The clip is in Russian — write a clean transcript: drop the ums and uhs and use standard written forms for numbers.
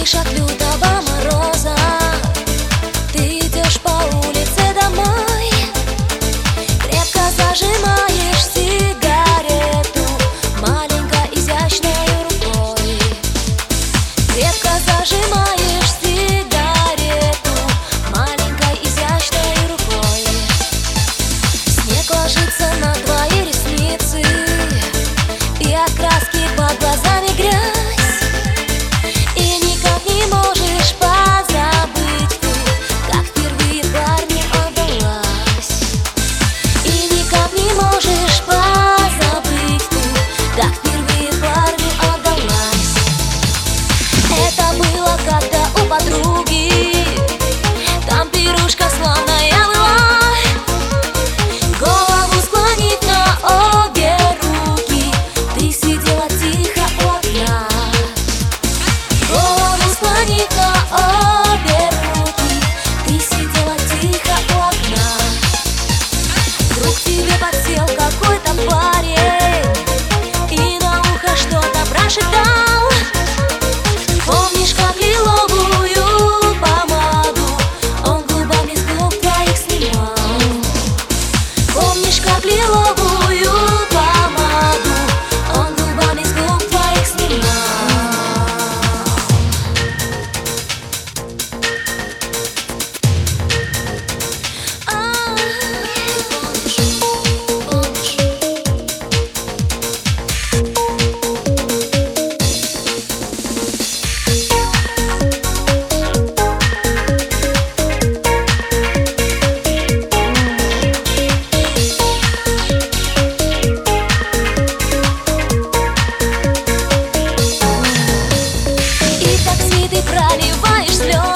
дрожишь от лютого мороза. Ты идешь по улице домой, крепко зажимаешь сигарету маленькой изящной рукой. Крепко зажимаешь сигарету маленькой изящной рукой. Снег ложится на твои ресницы, и от краски под глазами грязь. И никак не можешь позабыть ты, как впервые парню отдалась. И никак не можешь позабыть ты, как впервые парню отдалась. Это было как-то у подруги, там пирушка славная была. Голову склонив на обе руки, ты сидела тихо у окна. Голову склонив на обе руки, ты сидела тихо у окна. Вдруг тебе подсел какой-то парень и на ухо что-то прошептал. Помнишь, как лиловую помаду он губами с губ твоих снимал? Помнишь, как лиловую помаду он губами с губ твоих снимал? И в такси ты проливаешь слезы.